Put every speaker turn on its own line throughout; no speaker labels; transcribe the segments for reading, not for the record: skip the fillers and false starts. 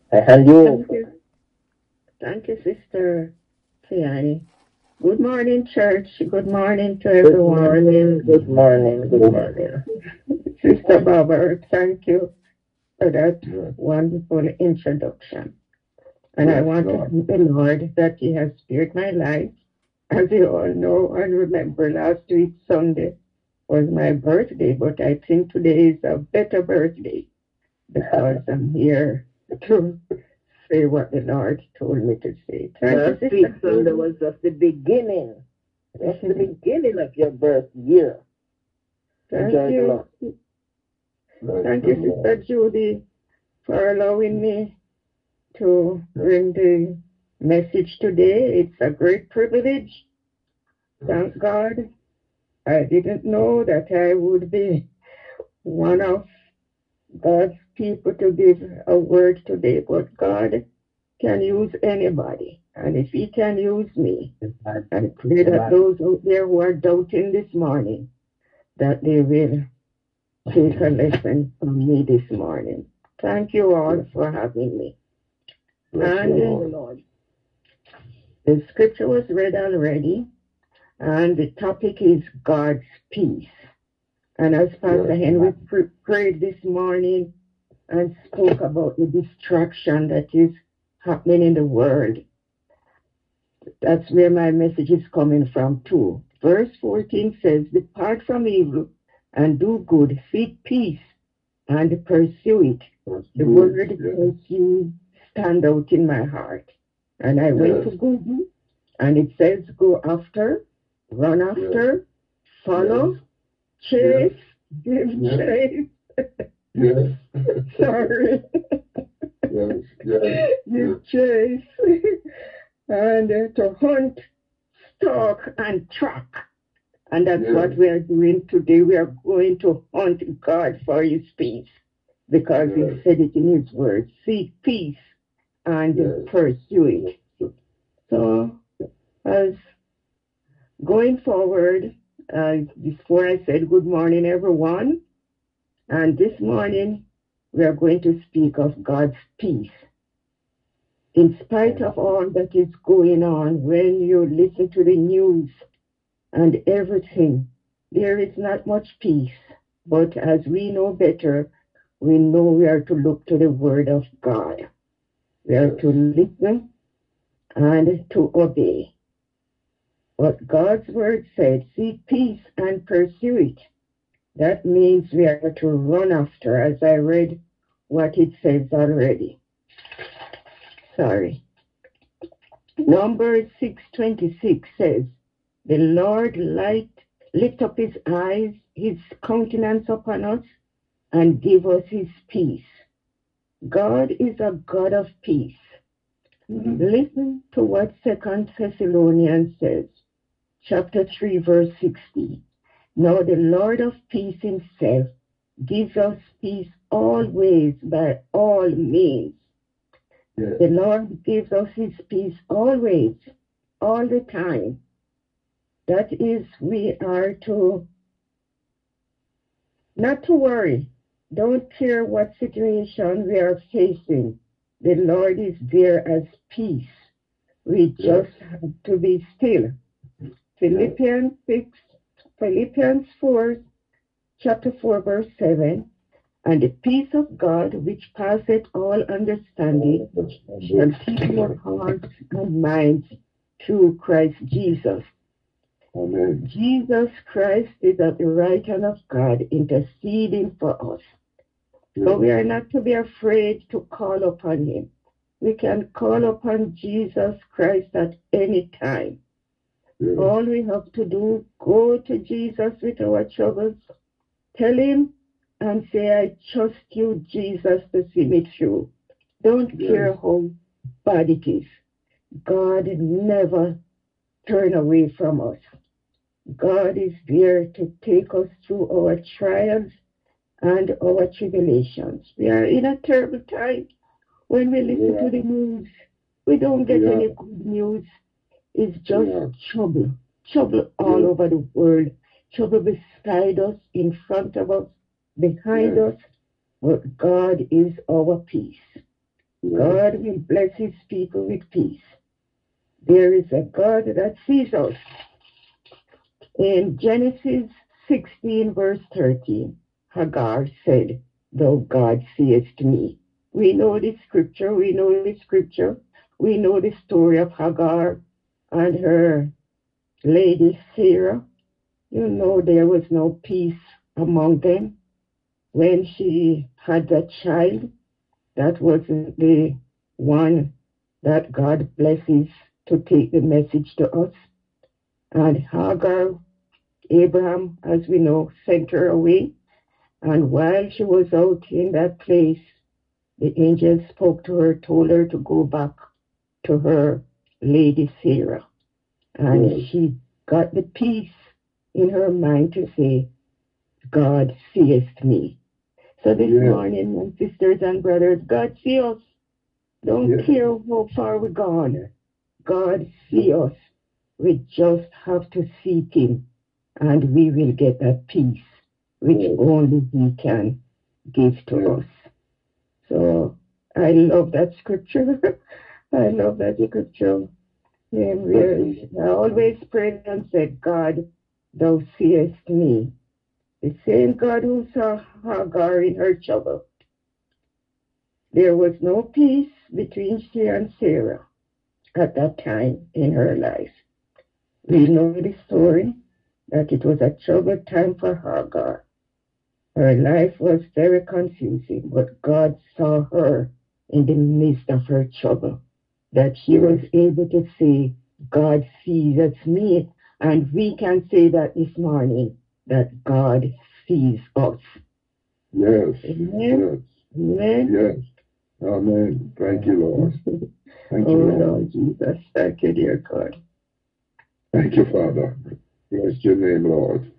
I hand you
Thank
over.
you. Thank you, Sister Tiani. Good morning, church. Good morning to
Good
everyone.
morning, good morning, good morning.
Sister Barbara, thank you for that wonderful introduction. And I want to thank the Lord that He has spared my life. As you all know and remember, last week, Sunday, was my birthday, but I think today is a better birthday because I'm here to say what the Lord told me to say.
Last week Sunday was just the beginning. Just the beginning of your birth year.
Thank
Enjoy the
you.
Lord.
Thank you, Sister Judy, for allowing me to bring the message today. It's a great privilege. Thank God. I didn't know that I would be one of God's people to give a word today, but God can use anybody. And if He can use me, I pray that those out there who are doubting this morning, that they will take a lesson from me this morning. Thank you all for having me. And the scripture was read already, and the topic is God's peace. And as Pastor Henry prayed this morning and spoke about the distraction that is happening in the world, that's where my message is coming from too. Verse 14 says, "Depart from evil and do good, seek peace and pursue it." The word pursue stand out in my heart. And I went to Google, and it says go after, run after, follow, chase, give chase. Sorry. Give chase. And to hunt, stalk, and track. And that's what we are doing today. We are going to hunt God for His peace because He said it in His word. Seek peace and pursue it. So, as going forward, before I said good morning, everyone, and this morning we are going to speak of God's peace. In spite of all that is going on, when you listen to the news and everything, there is not much peace. But as we know better, we know we are to look to the Word of God. We are to listen and to obey. What God's Word said, seek peace and pursue it. That means we are to run after, as I read what it says already. Sorry. Numbers 6:26 says, "The Lord lift up His eyes, His countenance upon us, and give us His peace." God is a God of peace. Listen to what 2 Thessalonians says, chapter 3, verse 16. "Now the Lord of peace Himself gives us peace always by all means." The Lord gives us His peace always, all the time. That is, we are to not to worry. Don't care what situation we are facing. The Lord is there as peace. We just have to be still. Philippians 4, chapter 4, verse 7. "And the peace of God, which passeth all understanding, shall keep your hearts and minds through Christ Jesus." Amen. Jesus Christ is at the right hand of God, interceding for us. So we are not to be afraid to call upon Him. We can call upon Jesus Christ at any time. All we have to do, go to Jesus with our troubles, tell Him and say, "I trust you, Jesus, to see me through." Don't care how bad it is. God never turn away from us. God is there to take us through our trials and our tribulations. We are in a terrible time. When we listen to the news, we don't get any good news. It's just trouble. Trouble all over the world. Trouble beside us, in front of us, behind us. But God is our peace. God will bless his people with peace. There is a God that sees us. In Genesis 16, verse 13, Hagar said, "Thou God seest me." We know the scripture. We know the scripture. We know the story of Hagar and her lady Sarah. You know there was no peace among them. When she had that child, that wasn't the one that God blesses to take the message to us. And Hagar, Abraham, as we know, sent her away. And while she was out in that place, the angel spoke to her, told her to go back to her lady Sarah. And she got the peace in her mind to say, God seest me. So this morning, my sisters and brothers, God see us. Don't care how far we're gone. God see us. We just have to seek him, and we will get that peace which only he can give to us. So I love that scripture. I love that scripture. I always prayed and said, God, thou seest me. The same God who saw Hagar in her trouble. There was no peace between she and Sarah at that time in her life. We know the story that it was a troubled time for Hagar. Her life was very confusing, but God saw her in the midst of her trouble, that she was able to say, God sees me, and we can say that this morning, that God sees us.
Yes.
Amen.
Yes.
Amen.
Yes. Amen. Thank you, Lord. Thank you,
Lord Jesus. Thank you, dear God.
Thank you, Father. Bless your name, Lord.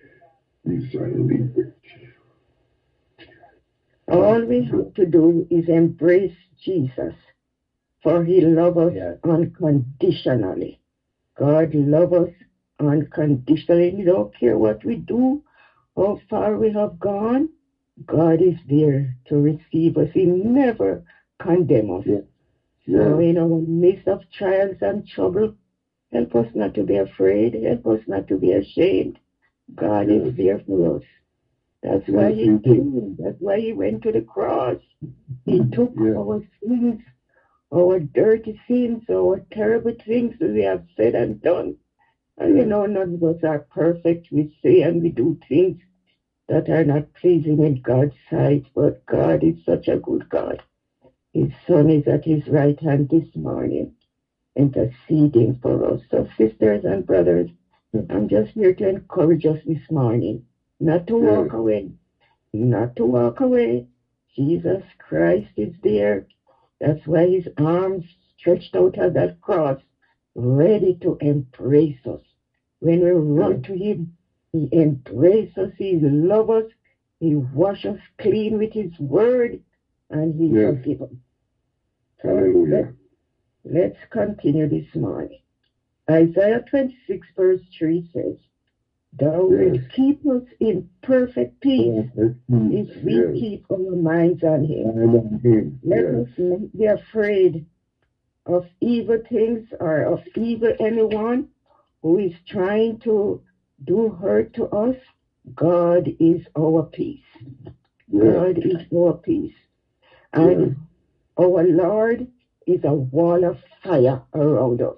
All we have to do is embrace Jesus, for he loves us unconditionally. God loves us unconditionally. He don't care what we do, how far we have gone. God is there to receive us. He never condemns us. So in our midst of trials and trouble, help us not to be afraid. Help us not to be ashamed. God is there for us. That's why he came. That's why he went to the cross. He took our sins, our dirty sins, our terrible things that we have said and done. And you know, none of us are perfect. We say and we do things that are not pleasing in God's sight. But God is such a good God. His Son is at his right hand this morning, interceding for us. So sisters and brothers, I'm just here to encourage us this morning, not to walk away, not to walk away. Jesus Christ is there. That's why his arms stretched out at that cross, ready to embrace us. When we run to him, he embraces us, he loves us, he washes us clean with his word, and he forgives us.
Hallelujah.
Let's continue this morning. Isaiah 26 verse 3 says, Thou wilt keep us in perfect peace if we keep our minds on him. Let us not be afraid of evil things or of evil anyone who is trying to do hurt to us. God is our peace. God is our peace. And our Lord is a wall of fire around us.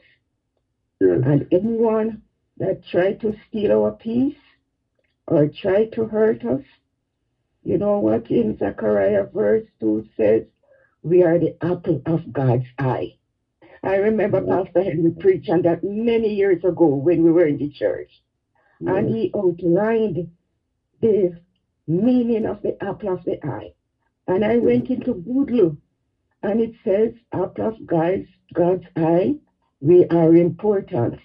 And anyone that try to steal our peace or try to hurt us, you know what in Zechariah verse 2 says? We are the apple of God's eye. I remember Pastor Henry preaching that many years ago when we were in the church. And he outlined the meaning of the apple of the eye. And I went into Google, and it says, apple of God's eye, we are important.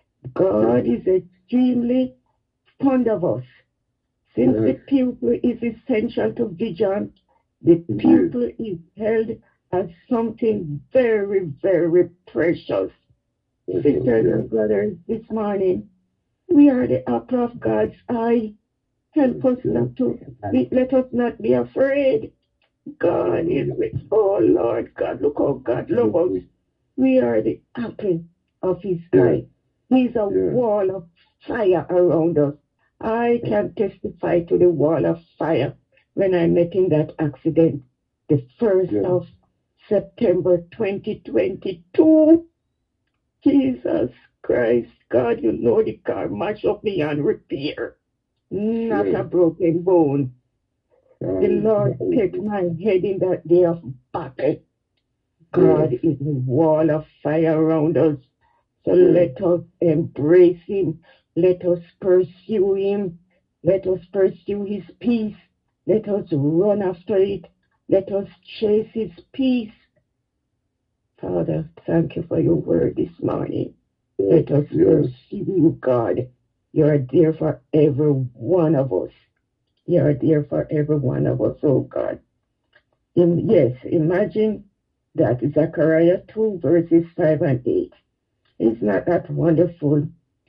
God is extremely fond of us. Since the pupil is essential to vision, the pupil is held as something very, very precious. Sisters and brothers, this morning, we are the apple of God's eye. Help us not to let us not be afraid. God is with, oh Lord God, look how God loves us. We are the apple of his eye. He's a wall of fire around us. I can testify to the wall of fire when I met in that accident, the 1st of September 2022. Jesus Christ, God, you know the car mashed up beyond repair. Not a broken bone. The Lord kept my head in that day of battle. God is a wall of fire around us. So let us embrace him. Let us pursue him. Let us pursue his peace. Let us run after it. Let us chase his peace. Father, thank you for your word this morning. Let us pursue you, God. You are there for every one of us. You are there for every one of us, oh God. Yes, imagine that Zechariah 2 verses 5 and 8. Is not that wonderful?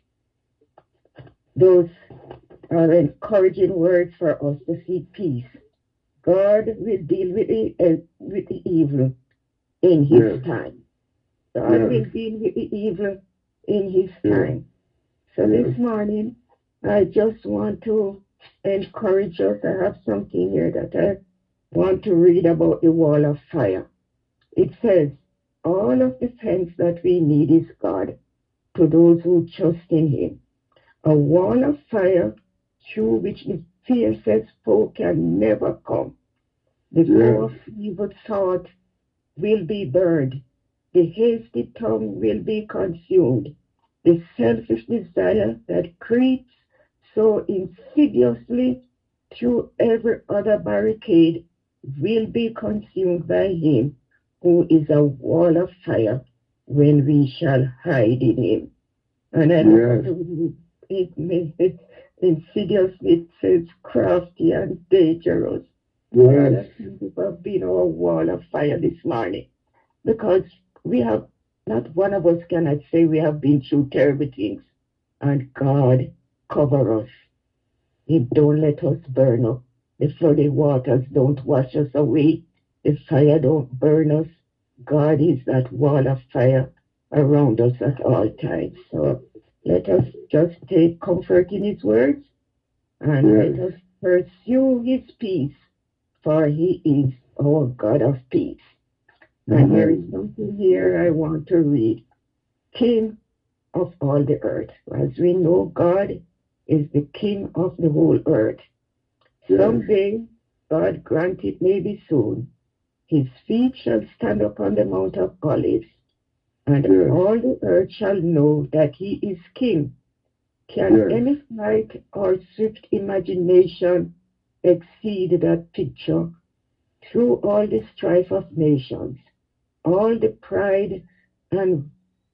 Those are encouraging words for us to seek peace. God will deal with the evil in his time. God will deal with the evil in his time. So this morning, I just want to encourage us. I have something here that I want to read about the wall of fire. It says, all of the defense that we need is God to those who trust in him. A wall of fire through which the fiercest foe can never come. The foe of evil thought will be burned. The hasty tongue will be consumed. The selfish desire that creeps so insidiously through every other barricade will be consumed by him who is a wall of fire when we shall hide in him. And I love it insidiously, it says crafty and dangerous. Yes. That's been our wall of fire this morning. Because we have, not one of us cannot say we have been through terrible things. And God cover us. He don't let us burn up. The flooded waters don't wash us away. The fire don't burn us. God is that wall of fire around us at all times. So let us just take comfort in his words and let us pursue his peace, for he is our God of peace. And there is something here I want to read. King of all the earth. As we know, God is the king of the whole earth. Someday, God grant it may be soon, his feet shall stand upon the Mount of Olives, and all the earth shall know that he is king. Can any flight or swift imagination exceed that picture? Through all the strife of nations, all the pride and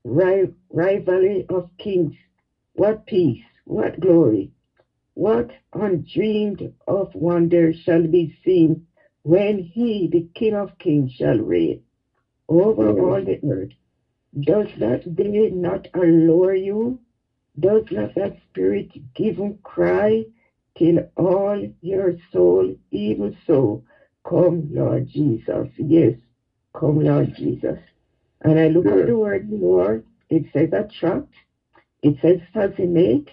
rivalry of kings, what peace, what glory, what undreamed of wonder shall be seen when he, the King of Kings, shall reign over all the earth. Does that day not allure you? Does not that spirit give him cry till all your soul, even so, come Lord Jesus. Yes, come Lord Jesus. And I look at the word Lord, it says attract, it says fascinate,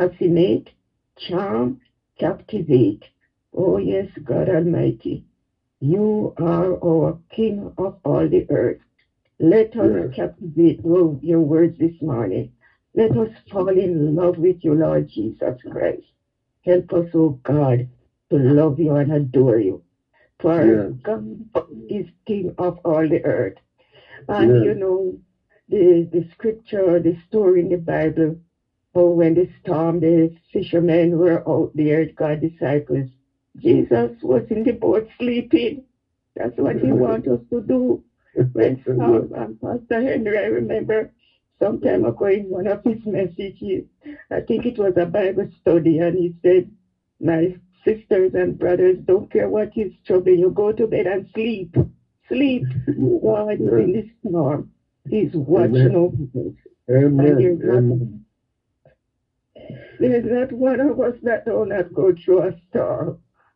charm, captivate. Oh yes, God Almighty, you are our King of all the earth. Let us captivate your words this morning. Let us fall in love with you, Lord Jesus Christ. Help us, oh God, to love you and adore you. For God is King of all the earth. And you know, the scripture, the story in the Bible, when the storm, the fishermen were out there, God's disciples, Jesus was in the boat sleeping. That's what he wants us to do. When storm, and Pastor Henry, I remember some time ago in one of his messages, I think it was a Bible study, and he said, my sisters and brothers, don't care what is trouble, you go to bed and sleep. Sleep. God is in the storm. He's watching over us.
Amen.
There's not one of us that will not go through a storm.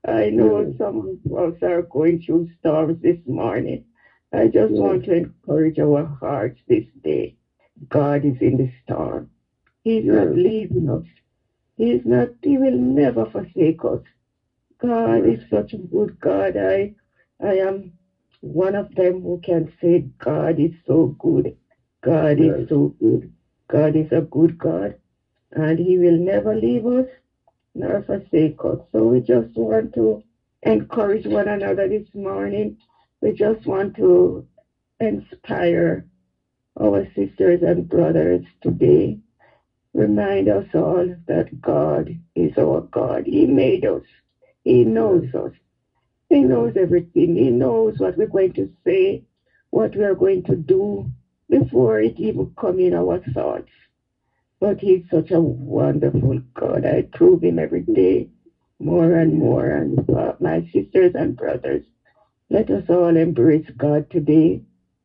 I know some of us are going through storms this morning. I just want to encourage our hearts this day. God is in the storm. He's not leaving us. He will never forsake us. God is such a good God. I am one of them who can say God is so good. God is so good. God is a good God, and He will never leave us nor forsake us. So we just want to encourage one another this morning. We just want to inspire our sisters and brothers today. Remind us all that God is our God. He made us. He knows us. He knows everything. He knows what we're going to say, what we are going to do before it even comes in our thoughts. But He's such a wonderful God. I prove Him every day more and more. And my sisters and brothers, let us all embrace God today.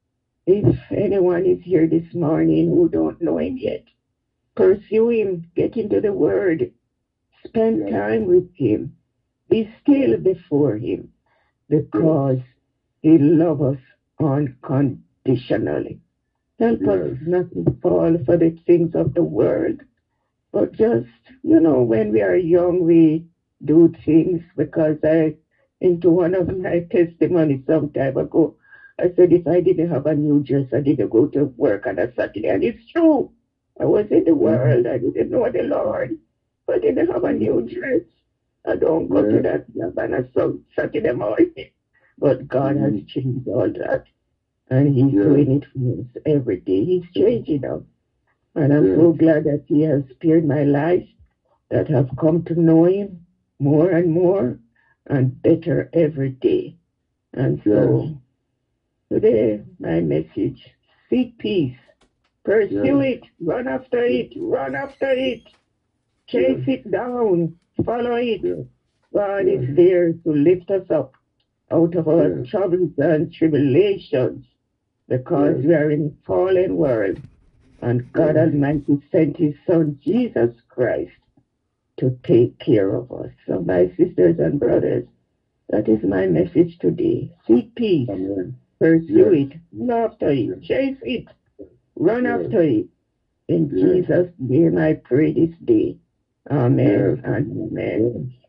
If anyone is here this morning who don't know Him yet, pursue Him, get into the Word, spend time with Him, be still before Him, because He loves us unconditionally. Help us not to fall for the things of the world, but just, when we are young, we do things because into one of my testimonies some time ago, I said if I didn't have a new dress, I didn't go to work on a Saturday. And it's true. I was in the world. I didn't know the Lord. I didn't have a new dress. I don't go to that job on a Saturday morning. But God has changed all that. And He's doing it for us every day. He's changing us. And I'm so glad that He has spared my life, that have come to know Him more and more and better every day. And so today, my message, seek peace, pursue it, run after it, chase it down, follow it. God is there to lift us up out of our troubles and tribulations, because we are in a fallen world. And God Almighty sent His Son, Jesus Christ, to take care of us. So my sisters and brothers, that is my message today. Seek peace. Pursue it. Run after it. Chase it. Run after it. In Jesus' name I pray this day. Amen and amen.